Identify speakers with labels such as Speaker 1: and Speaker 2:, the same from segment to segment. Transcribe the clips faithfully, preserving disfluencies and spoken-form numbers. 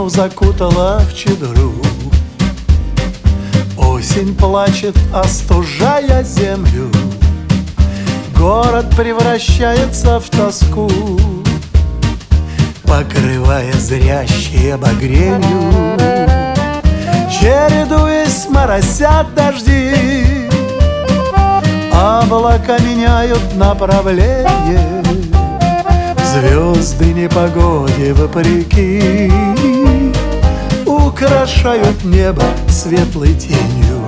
Speaker 1: весну закутала в чедру. Осень плачет, остужая землю. Город превращается в тоску, покрывая зрящие багренью. Чередуясь, моросят дожди, облака меняют направление. Звезды непогоде вопреки украшают небо светлой тенью.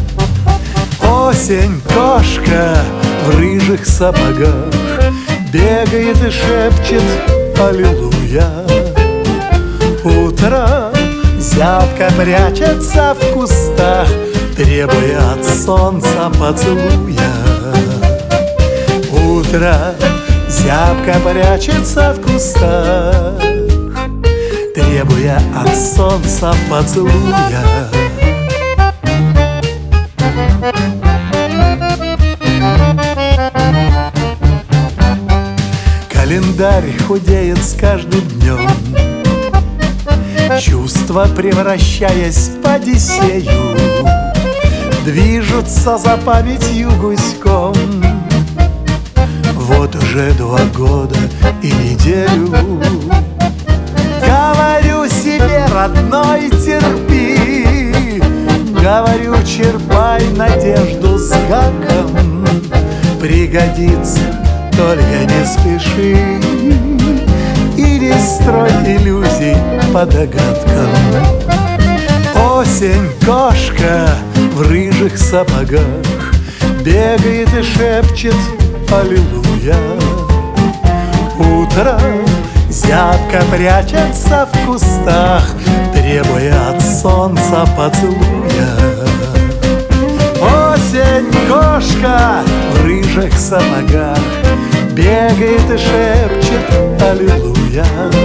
Speaker 1: Осень, кошка в рыжих сапогах, бегает и шепчет аллилуйя. Утро зябко прячется в кустах, требуя от солнца поцелуя. Утро зябко прячется в кустах, требуя от солнца поцелуя. Календарь худеет с каждым днем, чувства, превращаясь в Одиссею, движутся за памятью гуськом. Вот уже два года и неделю говорю себе, родной, терпи. Говорю, черпай надежду с гаком, пригодится, только не спеши и не строй иллюзий по догадкам. Осень, кошка в рыжих сапогах, бегает и шепчет аллилуйя. Утро зябко прячется в кустах, требуя от солнца поцелуя. Осень, кошка в рыжих сапогах, бегает и шепчет аллилуйя.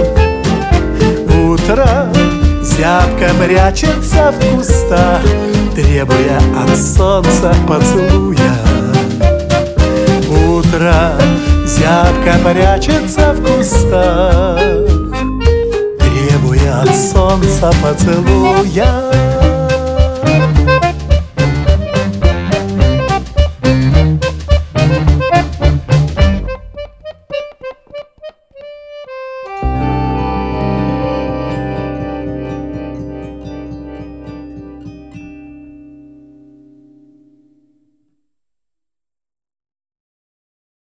Speaker 1: Утро зябко прячется в кустах, требуя от солнца поцелуя. Утро зябко прячется в кустах, требуя от солнца поцелуя.